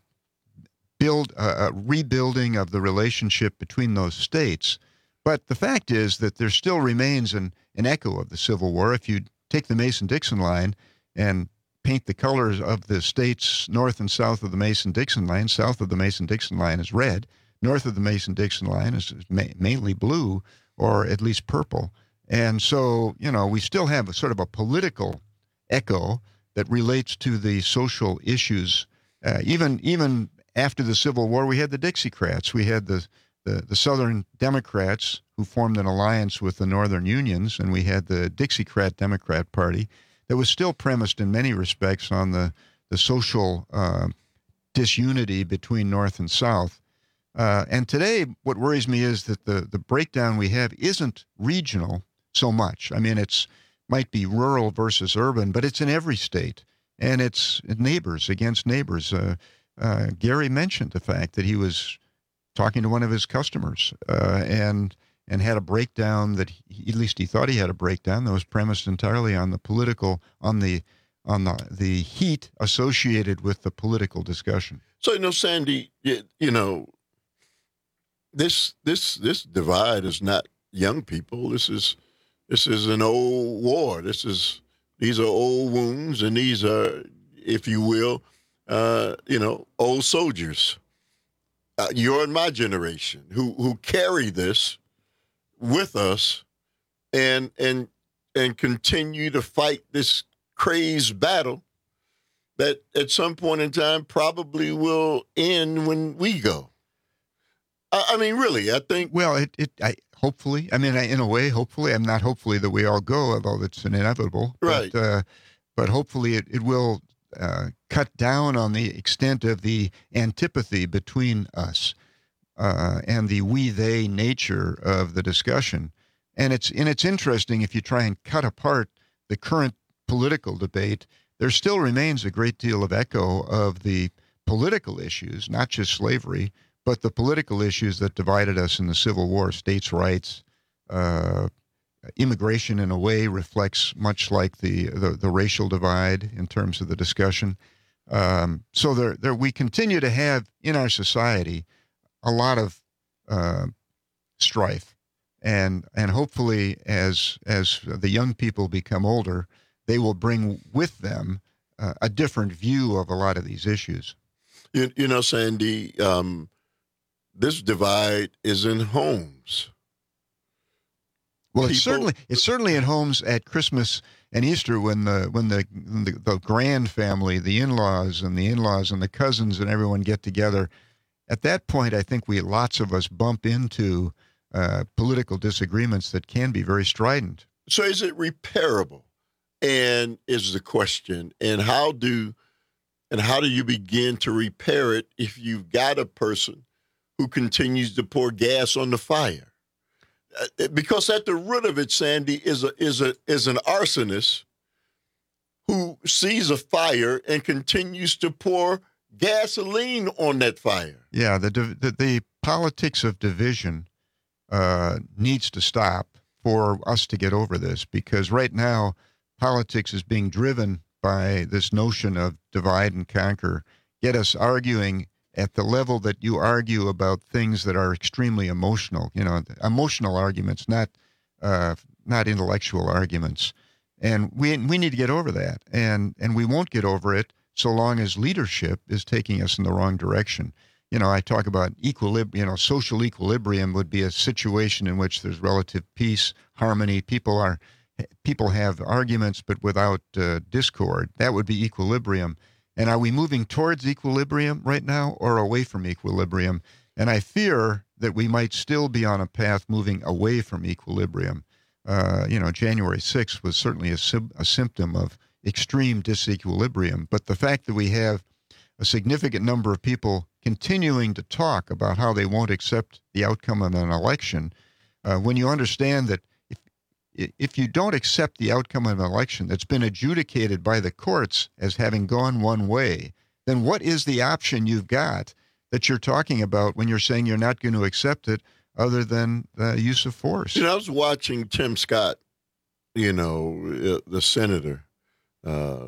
build uh, rebuilding of the relationship between those states. But the fact is that there still remains an, an echo of the Civil War. If you take the Mason-Dixon line and paint the colors of the states north and south of the Mason-Dixon line. South of the Mason-Dixon line is red. North of the Mason-Dixon line is, is ma- mainly blue, or at least purple. And so, you know, we still have a sort of a political echo that relates to the social issues. Uh, even even after the Civil War, we had the Dixiecrats. We had the The, the Southern Democrats, who formed an alliance with the Northern Unions, and we had the Dixiecrat Democrat Party that was still premised in many respects on the, the social uh, disunity between North and South. Uh, and today, what worries me is that the, the breakdown we have isn't regional so much. I mean, it's might be rural versus urban, but it's in every state, and it's neighbors against neighbors. Uh, uh, Gary mentioned the fact that he was talking to one of his customers, uh, and and had a breakdown that he, at least he thought he had a breakdown that was premised entirely on the political, on the on the the heat associated with the political discussion. So, you know, Sandy, you, you know, this this this divide is not young people. This is this is an old war. This is these are old wounds, and these are, if you will, uh, you know, old soldiers. Uh, you're in my generation who who carry this with us and and and continue to fight this crazed battle that at some point in time probably will end when we go. I, I mean, really, I think. Well, it, it I hopefully, I mean, I, in a way, hopefully, I'm not hopefully that we all go, although it's inevitable. Right. But, uh, but hopefully it, it will uh, cut down on the extent of the antipathy between us uh, and the we-they nature of the discussion. And it's and it's interesting if you try and cut apart the current political debate, there still remains a great deal of echo of the political issues, not just slavery, but the political issues that divided us in the Civil War, states' rights. Uh, immigration, in a way, reflects much like the, the, the racial divide in terms of the discussion. Um, so there, there, we continue to have in our society a lot of uh, strife. And and hopefully, as as the young people become older, they will bring with them uh, a different view of a lot of these issues. You, you know, Sandy, um, this divide is in homes. Well, it's certainly it's certainly in homes at Christmas and Easter when the when the the, the grand family, the in-laws and the in-laws and the cousins and everyone get together. At that point, I think we lots of us bump into uh, political disagreements that can be very strident. So, is it repairable? And is the question, and how do and how do you begin to repair it if you've got a person who continues to pour gas on the fire? Because at the root of it, Sandy, is a is a is an arsonist who sees a fire and continues to pour gasoline on that fire. Yeah, the the, the politics of division uh, needs to stop for us to get over this, because right now politics is being driven by this notion of divide and conquer, get us arguing at the level that you argue about things that are extremely emotional, you know, emotional arguments, not uh, not intellectual arguments. And we we need to get over that. And and we won't get over it so long as leadership is taking us in the wrong direction. You know, I talk about equilibrium, you know, social equilibrium would be a situation in which there's relative peace, harmony. People are people have arguments, but without uh, discord. That would be equilibrium. And are we moving towards equilibrium right now or away from equilibrium? And I fear that we might still be on a path moving away from equilibrium. Uh, you know, January sixth was certainly a, sim- a symptom of extreme disequilibrium. But the fact that we have a significant number of people continuing to talk about how they won't accept the outcome of an election, uh, when you understand that if, if you don't accept the outcome of an election that's been adjudicated by the courts as having gone one way, then what is the option you've got that you're talking about when you're saying you're not going to accept it other than the use of force? You know, I was watching Tim Scott, you know, the senator uh,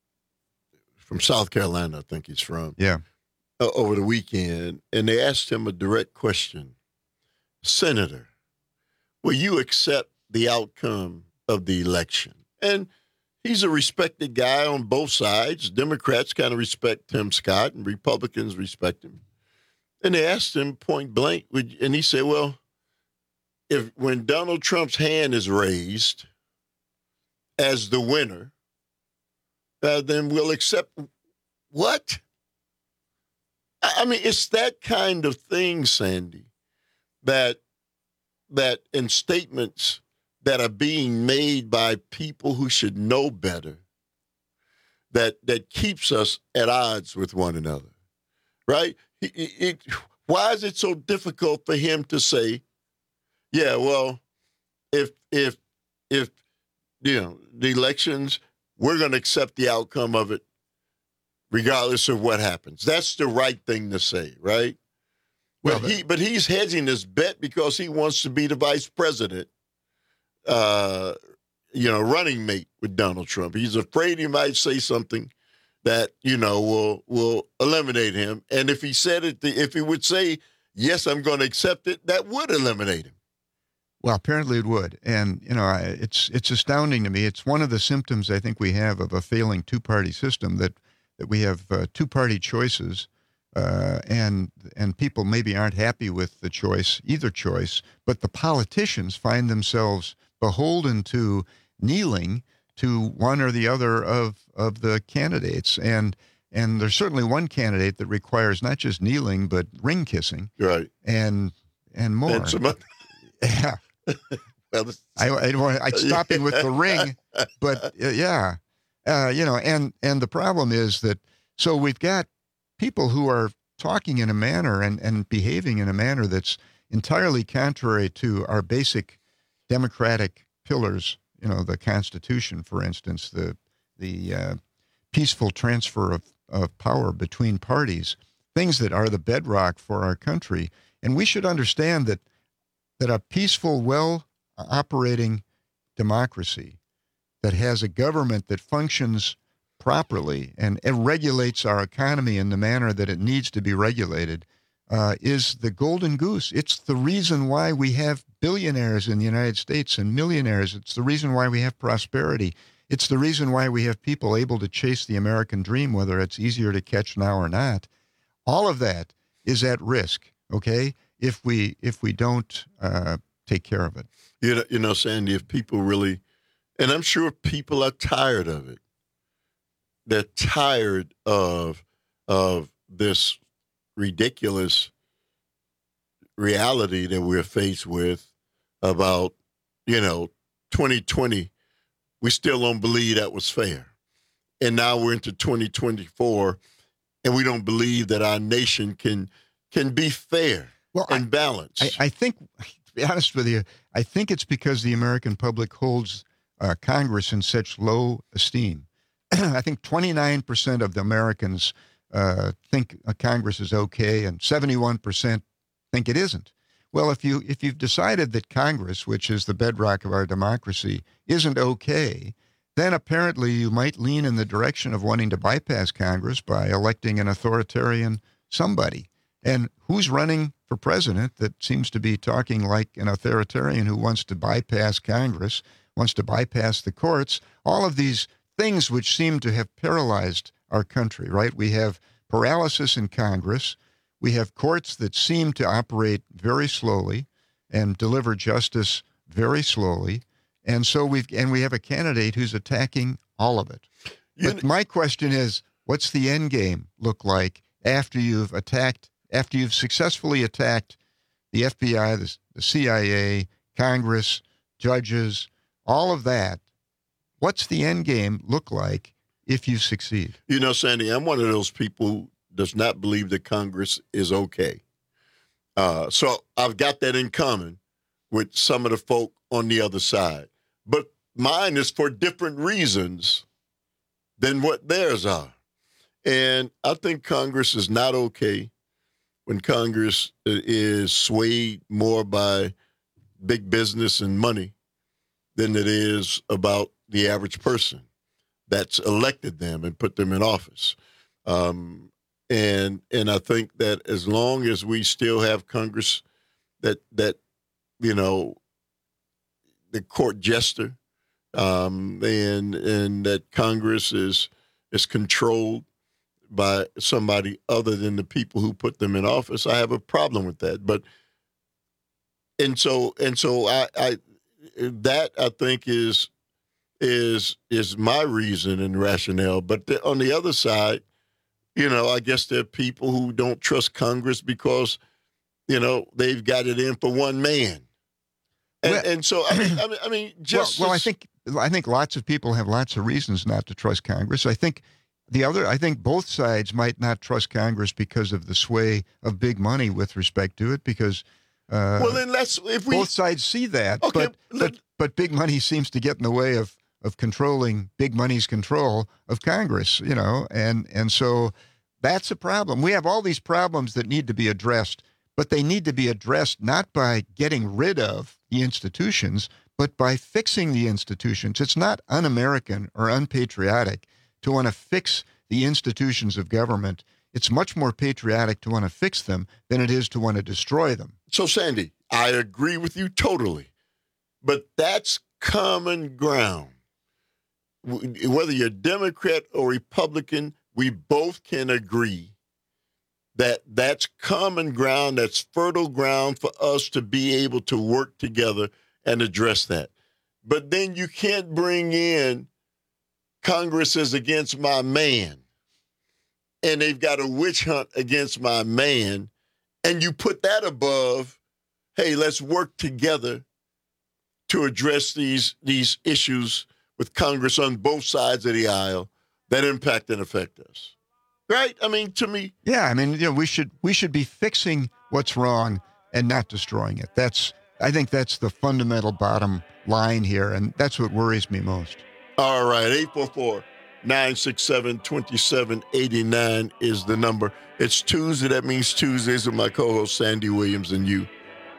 from South Carolina, I think he's from. Yeah. Uh, over the weekend, and they asked him a direct question. Senator, will you accept the outcome of the election? And he's a respected guy on both sides. Democrats kind of respect Tim Scott, and Republicans respect him. And they asked him point blank, and he said, well, if when Donald Trump's hand is raised as the winner, uh, then we'll accept what? I mean, it's that kind of thing, Sandy, that that in statements that are being made by people who should know better, that that keeps us at odds with one another, right? It, it, why is it so difficult for him to say, yeah, well, if if if you know the elections, we're going to accept the outcome of it, regardless of what happens. That's the right thing to say, right? Well, but he but he's hedging his bet because he wants to be the vice president, uh, you know, running mate with Donald Trump. He's afraid he might say something that, you know, will will eliminate him. And if he said it, if he would say, yes, I'm going to accept it, that would eliminate him. Well, apparently it would. And, you know, it's it's astounding to me. It's one of the symptoms I think we have of a failing two-party system, that that we have uh, two-party choices, uh, and and people maybe aren't happy with the choice, either choice, but the politicians find themselves beholden to kneeling to one or the other of of the candidates. And and there's certainly one candidate that requires not just kneeling, but ring kissing. Right. And and more. And some other- yeah. well, I, I don't want, I'm stopping with the ring, but uh, yeah. Uh, you know, and, and the problem is that, so we've got people who are talking in a manner and, and behaving in a manner that's entirely contrary to our basic democratic pillars, you know, the Constitution, for instance, the the uh, peaceful transfer of, of power between parties, things that are the bedrock for our country. And we should understand that that a peaceful, well-operating democracy that has a government that functions properly and it regulates our economy in the manner that it needs to be regulated uh, is the golden goose. It's the reason why we have billionaires in the United States and millionaires. It's the reason why we have prosperity. It's the reason why we have people able to chase the American dream, whether it's easier to catch now or not. All of that is at risk, okay, if we if we don't uh, take care of it. You know, you know, Sandy, if people really, and I'm sure people are tired of it. They're tired of of this ridiculous reality that we're faced with about, you know, twenty twenty. We still don't believe that was fair. And now we're into twenty twenty-four, and we don't believe that our nation can can be fair well, and I, balanced. I, I think, to be honest with you, I think it's because the American public holds uh, Congress in such low esteem. I think twenty-nine percent of the Americans uh, think a Congress is okay, and seventy-one percent think it isn't. Well, if you if you've decided that Congress, which is the bedrock of our democracy, isn't okay, then apparently you might lean in the direction of wanting to bypass Congress by electing an authoritarian somebody. And who's running for president that seems to be talking like an authoritarian who wants to bypass Congress, wants to bypass the courts, all of these things which seem to have paralyzed our country, right? We have paralysis in Congress. We have courts that seem to operate very slowly and deliver justice very slowly. And so we've, and we have a candidate who's attacking all of it. But my question is, what's the end game look like after you've attacked, after you've successfully attacked the F B I, the, the C I A, Congress, judges, all of that? What's the end game look like if you succeed? You know, Sandy, I'm one of those people who does not believe that Congress is okay. Uh, so I've got that in common with some of the folk on the other side. But mine is for different reasons than what theirs are. And I think Congress is not okay when Congress is swayed more by big business and money than it is about the average person that's elected them and put them in office. Um, and and I think that as long as we still have Congress that, that you know, the court jester, um, and and that Congress is is controlled by somebody other than the people who put them in office, I have a problem with that. But and so and so I, I that I think is is is my reason and rationale. But the, on the other side, you know, I guess there are people who don't trust Congress because, you know, they've got it in for one man. And, well, and so, I mean, I mean, I mean just well, well, I think I think lots of people have lots of reasons not to trust Congress. I think the other, I think both sides might not trust Congress because of the sway of big money with respect to it. Because uh, well, then let's if we both sides see that, okay, but but but big money seems to get in the way of of controlling big money's control of Congress. You know, and and so that's a problem. We have all these problems that need to be addressed. But they need to be addressed not by getting rid of the institutions, but by fixing the institutions. It's not un-American or unpatriotic to want to fix the institutions of government. It's much more patriotic to want to fix them than it is to want to destroy them. So, Sandy, I agree with you totally. But that's common ground. Whether you're Democrat or Republican, we both can agree that that's common ground, that's fertile ground for us to be able to work together and address that. But then you can't bring in Congress is against my man, and they've got a witch hunt against my man, and you put that above, hey, let's work together to address these, these issues with Congress on both sides of the aisle that impact and affect us. Right? I mean, to me. Yeah, I mean, you know, we should we should be fixing what's wrong and not destroying it. That's I think that's the fundamental bottom line here, and that's what worries me most. All right, eight four four, nine six seven, two seven eight nine is the number. It's Tuesday. That means Tuesdays with my co-host Sandy Williams and you.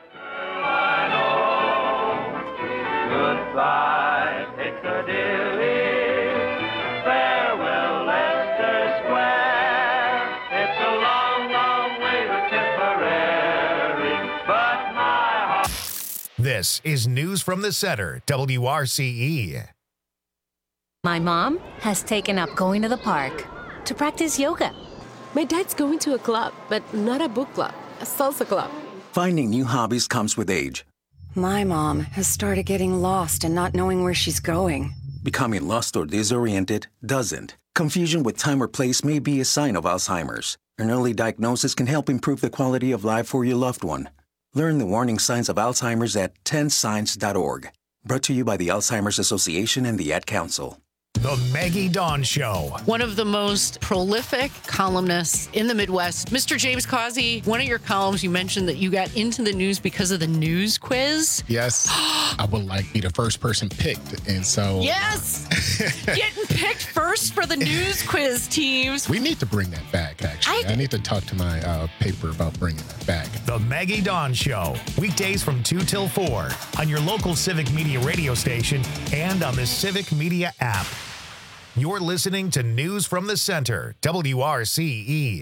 Goodbye, Piccadilly. Farewell, Leicester Square. It's a long, long way to Tipperary, but my heart. This is News from the Center, W R C E. My mom has taken up going to the park to practice yoga. My dad's going to a club, but not a book club, a salsa club. Finding new hobbies comes with age. My mom has started getting lost and not knowing where she's going. Becoming lost or disoriented doesn't. Confusion with time or place may be a sign of Alzheimer's. An early diagnosis can help improve the quality of life for your loved one. Learn the warning signs of Alzheimer's at ten signs dot org. Brought to you by the Alzheimer's Association and the Ad Council. The Maggie Dawn Show. One of the most prolific columnists in the Midwest, Mister James Causey. One of your columns, you mentioned that you got into the news because of the news quiz. Yes, I would like be the first person picked, and so yes, getting picked first for the news quiz teams. We need to bring that back. Actually, I, I need to talk to my uh, paper about bringing that back. The Maggie Dawn Show, weekdays from two till four on your local Civic Media radio station and on the Civic Media app. You're listening to News from the Center, W R C E.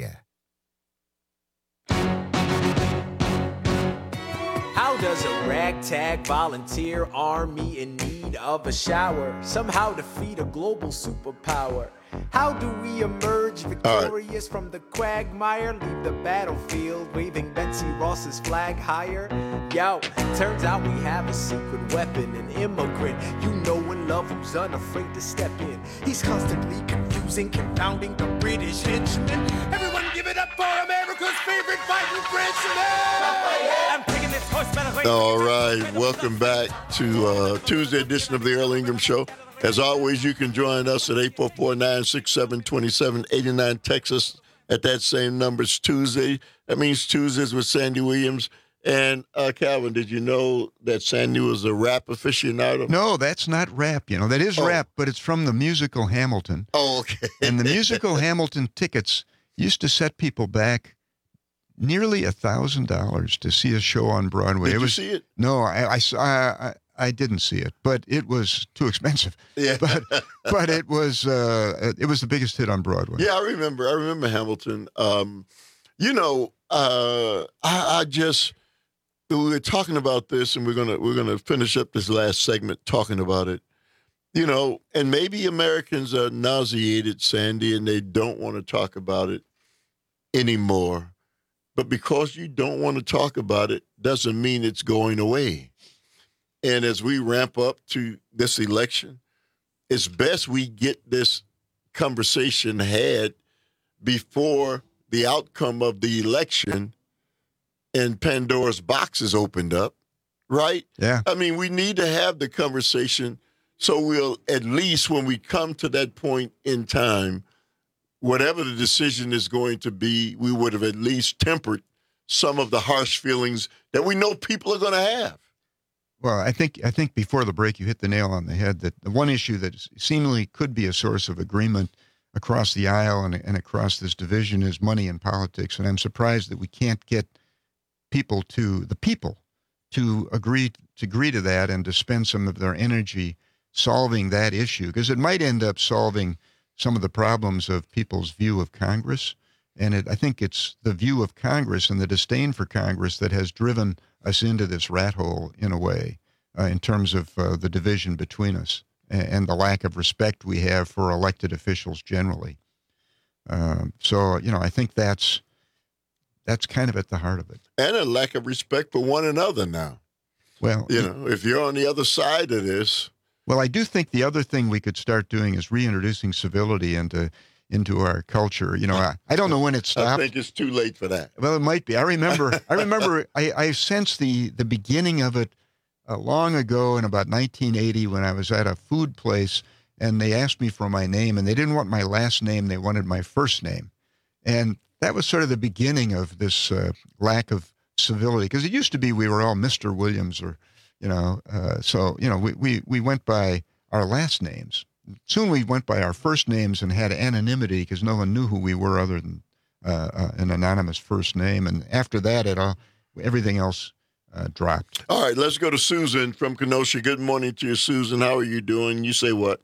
How does a ragtag volunteer army in need of a shower somehow defeat a global superpower? How do we emerge victorious right. from the quagmire? Leave the battlefield waving Betsy Ross's flag higher? Yo, turns out we have a secret weapon, an immigrant you know and love who's unafraid to step in. He's constantly confusing, confounding the British henchmen. Everyone give it up for America's favorite fighting Frenchman! I'm taking this horse by the way. All right, welcome back to uh, Tuesday edition of the Earl Ingram Show. As always, you can join us at eight four four, nine six seven, two seven eight nine. Texas at that same number. It's Tuesday. That means Tuesdays with Sandy Williams. And, uh, Calvin, did you know that Sandy was a rap aficionado? No, that's not rap. You know, that is oh. rap, but it's from the musical Hamilton. Oh, okay. And the musical Hamilton tickets used to set people back nearly a thousand dollars to see a show on Broadway. Did it was, you see it? No, I, I, I, I didn't see it, but it was too expensive. Yeah. But but it was uh, it was the biggest hit on Broadway. Yeah, I remember. I remember Hamilton. Um, you know, uh, I, I just we were talking about this, and we're gonna we're gonna finish up this last segment talking about it. You know, and maybe Americans are nauseated, Sandy, and they don't want to talk about it anymore. But because you don't want to talk about it doesn't mean it's going away. And as we ramp up to this election, it's best we get this conversation had before the outcome of the election and Pandora's box is opened up, right? Yeah. I mean, we need to have the conversation so we'll at least when we come to that point in time, whatever the decision is going to be, we would have at least tempered some of the harsh feelings that we know people are going to have. Well, I think I think before the break, you hit the nail on the head that the one issue that seemingly could be a source of agreement across the aisle and, and across this division is money in politics. And I'm surprised that we can't get people to, the people, to agree to agree to that and to spend some of their energy solving that issue, because it might end up solving some of the problems of people's view of Congress. And it, I think it's the view of Congress and the disdain for Congress that has driven us into this rat hole in a way, uh, in terms of uh, the division between us and, and the lack of respect we have for elected officials generally. Um, so, you know, I think that's that's kind of at the heart of it. And a lack of respect for one another now. Well, you know, if you're on the other side of this. Well, I do think the other thing we could start doing is reintroducing civility into into our culture. You know, I, I don't know when it stopped. I think it's too late for that. Well, it might be. I remember, I remember, I, I sensed the, the beginning of it uh, long ago in about nineteen eighty when I was at a food place and they asked me for my name and they didn't want my last name. They wanted my first name. And that was sort of the beginning of this uh, lack of civility, because it used to be we were all Mister Williams or, you know, uh, so, you know, we, we, we went by our last names. Soon we went by our first names and had anonymity because no one knew who we were other than uh, uh, an anonymous first name. And after that, it all, everything else uh, dropped. All right, let's go to Susan from Kenosha. Good morning to you, Susan. How are you doing? You say what?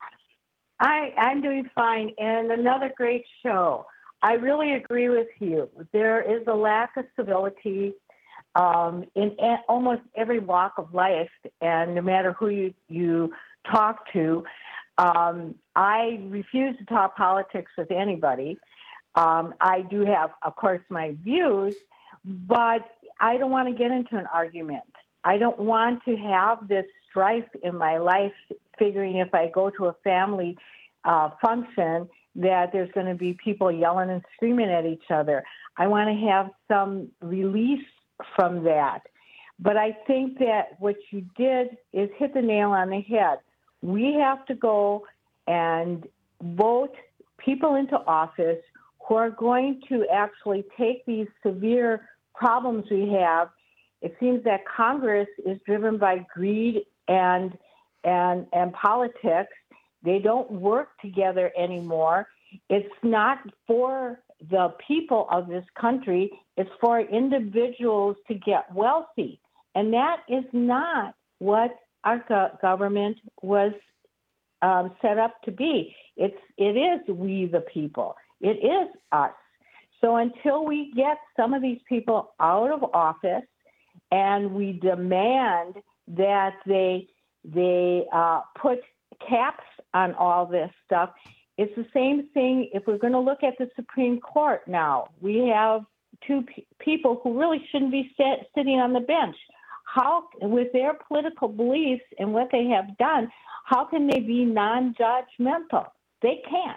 I, I'm doing fine, and another great show. I really agree with you. There is a lack of civility um, in a- almost every walk of life, and no matter who you, you talk to. Um, I refuse to talk politics with anybody. Um, I do have, of course, my views, but I don't want to get into an argument. I don't want to have this strife in my life, figuring if I go to a family uh, function that there's going to be people yelling and screaming at each other. I want to have some release from that. But I think that what you did is hit the nail on the head. We have to go and vote people into office who are going to actually take these severe problems we have. It seems that Congress is driven by greed and and and politics. They don't work together anymore. It's not for the people of this country. It's for individuals to get wealthy. And that is not what our go- government was um, set up to be. It's, it is we the people. It is us. So until we get some of these people out of office and we demand that they they uh, put caps on all this stuff, it's the same thing if we're going to look at the Supreme Court now. We have two p- people who really shouldn't be sit- sitting on the bench. How, with their political beliefs and what they have done, how can they be non-judgmental? They can't.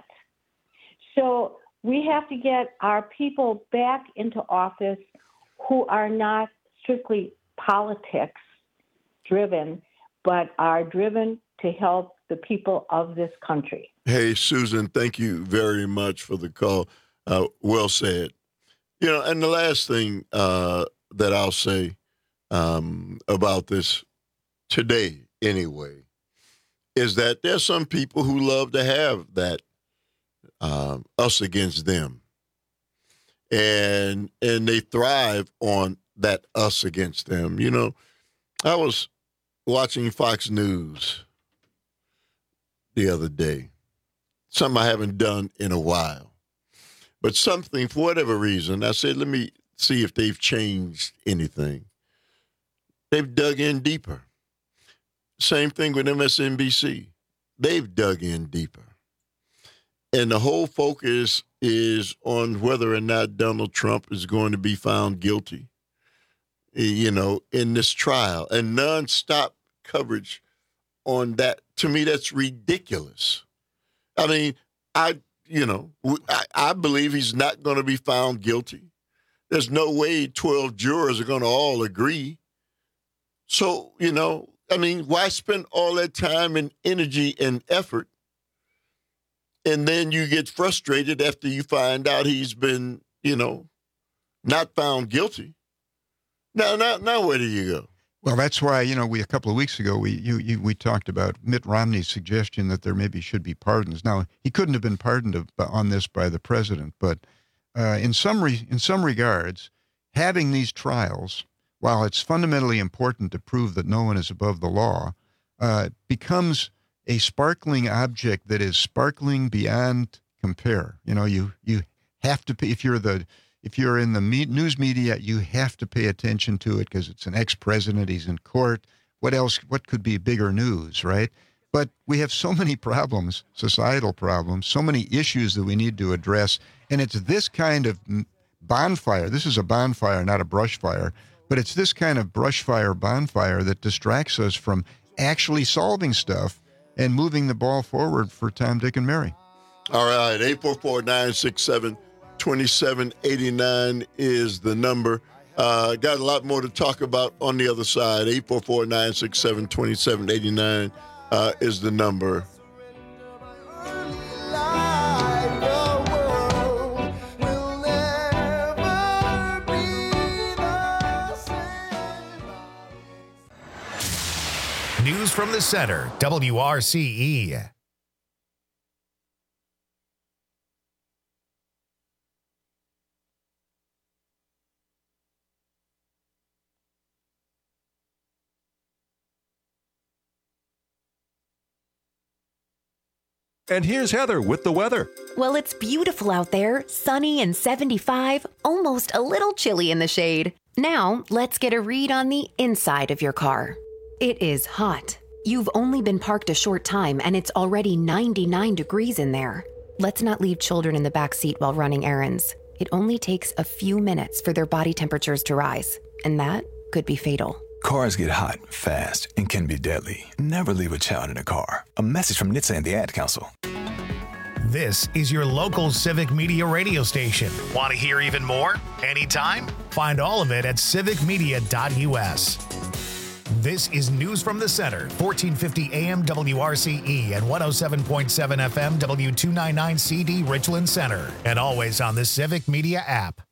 So we have to get our people back into office who are not strictly politics driven, but are driven to help the people of this country. Hey, Susan, thank you very much for the call. Uh, well said. You know, and the last thing uh, that I'll say um, about this today, anyway, is that there's some people who love to have that uh, us against them, and and they thrive on that us against them. You know, I was watching Fox News the other day, something I haven't done in a while, but something, for whatever reason, I said, let me see if they've changed anything. They've dug in deeper. Same thing with M S N B C. They've dug in deeper. And the whole focus is on whether or not Donald Trump is going to be found guilty, you know, in this trial, and nonstop coverage on that. To me, that's ridiculous. I mean, I, you know, I, I believe he's not going to be found guilty. There's no way twelve jurors are going to all agree. So, you know, I mean, why spend all that time and energy and effort, and then you get frustrated after you find out he's been, you know, not found guilty? Now, now, now, where do you go? Well, that's why, you know, we a couple of weeks ago, we you, you, we talked about Mitt Romney's suggestion that there maybe should be pardons. Now, he couldn't have been pardoned of, on this by the president, but uh, in some re, in some regards, having these trials, while it's fundamentally important to prove that no one is above the law, uh, becomes a sparkling object that is sparkling beyond compare. You know, you you have to pay, if you're the If you're in the me- news media, you have to pay attention to it because it's an ex-president. He's in court. What else? What could be bigger news, right? But we have so many problems, societal problems, so many issues that we need to address. And it's this kind of bonfire. This is a bonfire, not a brush fire. But it's this kind of brush fire, bonfire that distracts us from actually solving stuff and moving the ball forward for Tom, Dick, and Mary. All right, eight four four, nine six seven, two seven eight nine is the number. Uh, got a lot more to talk about on the other side. eight four four, nine six seven, two seven eight nine uh, is the number. News from the Center, W R C E. And here's Heather with the weather. Well, it's beautiful out there, sunny and seventy-five, almost a little chilly in the shade. Now, let's get a read on the inside of your car. It is hot. You've only been parked a short time and it's already ninety-nine degrees in there. Let's not leave children in the back seat while running errands. It only takes a few minutes for their body temperatures to rise, and that could be fatal. Cars get hot, fast, and can be deadly. Never leave a child in a car. A message from N H T S A and the Ad Council. This is your local Civic Media radio station. Want to hear even more? Anytime? Find all of it at civic media dot U S. This is News from the Center, fourteen fifty A M W R C E and one oh seven point seven F M W two ninety-nine C D Richland Center, and always on the Civic Media app.